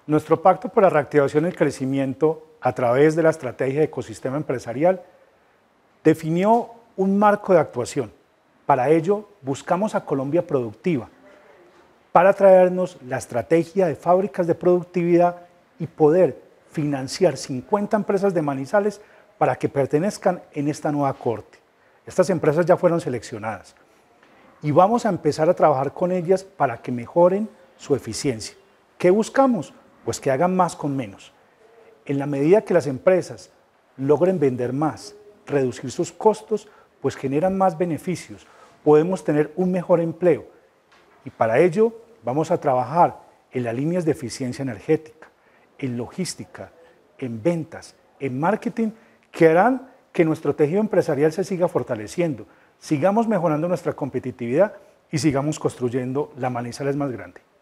Nuestro pacto por la reactivación y el crecimiento a través de la estrategia de ecosistema empresarial definió un marco de actuación. Para ello, buscamos a Colombia productiva, para traernos la estrategia de fábricas de productividad y poder financiar 50 empresas de Manizales para que pertenezcan en esta nueva corte. Estas empresas ya fueron seleccionadas y vamos a empezar a trabajar con ellas para que mejoren su eficiencia. ¿Qué buscamos? Pues que hagan más con menos. En la medida que las empresas logren vender más, reducir sus costos, pues generan más beneficios, podemos tener un mejor empleo y para ello vamos a trabajar en las líneas de eficiencia energética, en logística, en ventas, en marketing, que harán que nuestro tejido empresarial se siga fortaleciendo, sigamos mejorando nuestra competitividad y sigamos construyendo la Manizales más grande.